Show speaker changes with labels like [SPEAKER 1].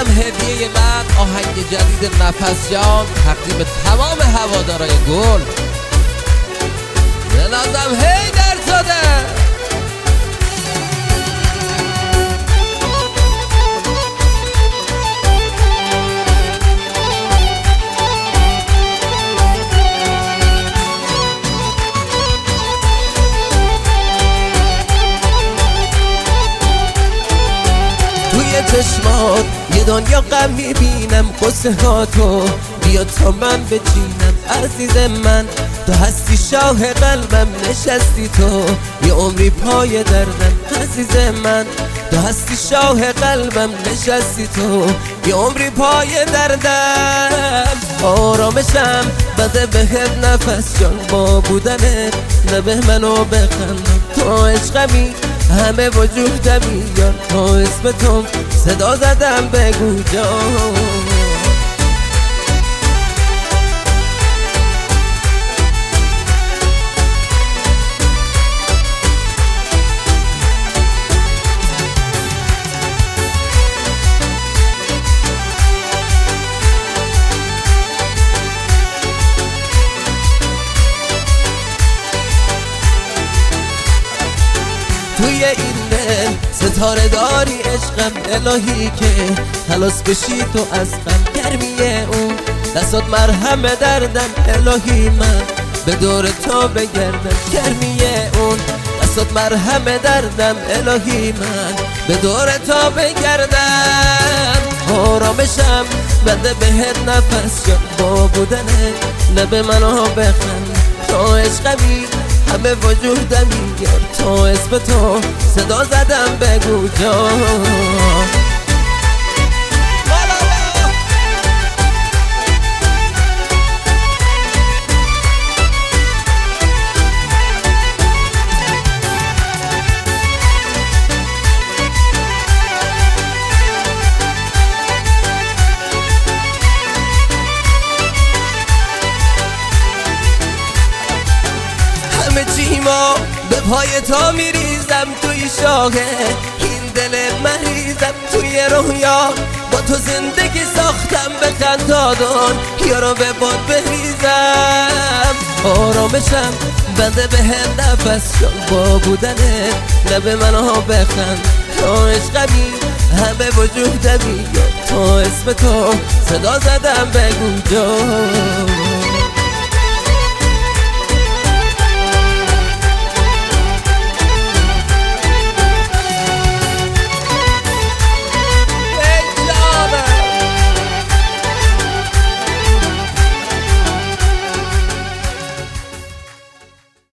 [SPEAKER 1] اینم هدیه من، آهنگ جدید نفس جان تقدیم تمام هوادارای گل. بنازم حیدرزاده. توی چشمات یه دنیا غم میبینم، قصه ها تو بیا تا من بچینم. عزیز من تو هستی شاه قلبم، نشستی تو یه عمری پای دردم. عزیز من تو هستی شاه قلبم، نشستی تو یه عمری پای دردم. آرامشم بده بهت نفس جان، با بودنت نبه منو بخندم. تو عشقمی همه وجودمی یار، تا اسم تو صدا زدم بگو جان. توی این دل ستاره داری عشقم، الهی که خلاص بشی تو از غم. گرمیه اون دستات مرهم دردم، الهی من به دور تو بگردم. گرمیه اون دستات مرهم دردم، الهی من به دور تو بگردم. آرامشم بده بهت نفس جان، با بودنه لب منو بخند. تو عشقمی همه وجودمی یار، تو اسم تو صدا زدم بگو جان. همه چیما به پای تا میریزم، توی شاه این دل مریضم. توی رویا با تو زندگی ساختم، به خندادان یارو به باد بریزم. آرامشم بده به نفس جان، با بودنه لب منو بخند. تو عشقمی همه وجودمی یار، تو اسم تو صدا زدم بگو جان.